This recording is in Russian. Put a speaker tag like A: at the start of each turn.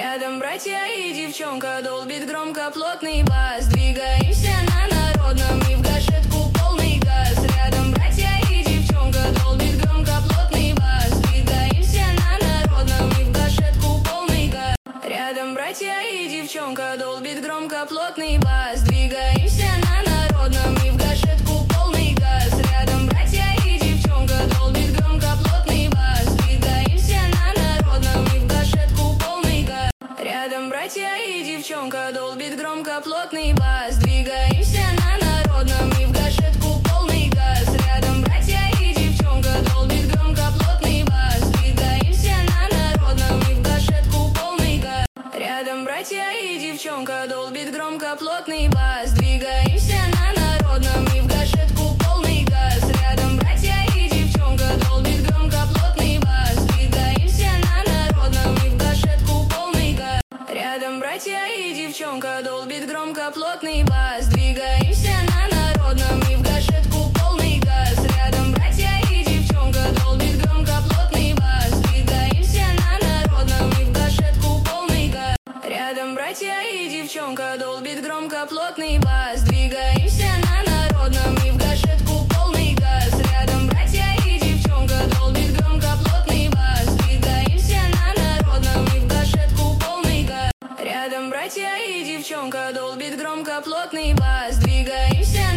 A: Рядом братья и девчонка, долбит громко плотный бас. Двигаемся на народном и в гашетку полный газ. Рядом братья и девчонка, долбит громко плотный бас. Двигаемся на народном и в гашетку полный газ. Рядом братья и девчонка, долбит громко плотный бас. Двигаемся на народном и в гашетку полный газ. Рядом братья и девчонка, долбит громко плотный бас. Двигаемся на народном и в гашетку полный газ. Рядом братья и девчонка, долбит громко плотный бас. Двигаемся на народном и в гашетку полный газ. Рядом братья и девчонка, долбит громко плотный бас. Двигаемся на народном и в гашетку полный газ. Рядом братья и девчонка, долбит громко плотный бас. Двигаемся на народном и в гашетку полный газ. Рядом братья и девчонка, долбит громко плотный бас. Двигаемся на народном и в гашетку полный газ. Рядом братья и девчонка, долбит громко плотный бас. Двигаемся на народном и в гашетку полный газ. Рядом братья и девчонка, долбит громко плотный бас. Двигаемся на народном и в гашетку полный газ. Рядом братья и девчонка, долбит громко плотный бас. Двигаемся на народном и в гашетку полный газ. Рядом братья и девчонка, долбит громко плотный бас. Двигаемся на народном и в гашетку полный газ. Рядом братья и девчонка, долбит громко плотный бас. Двигаемся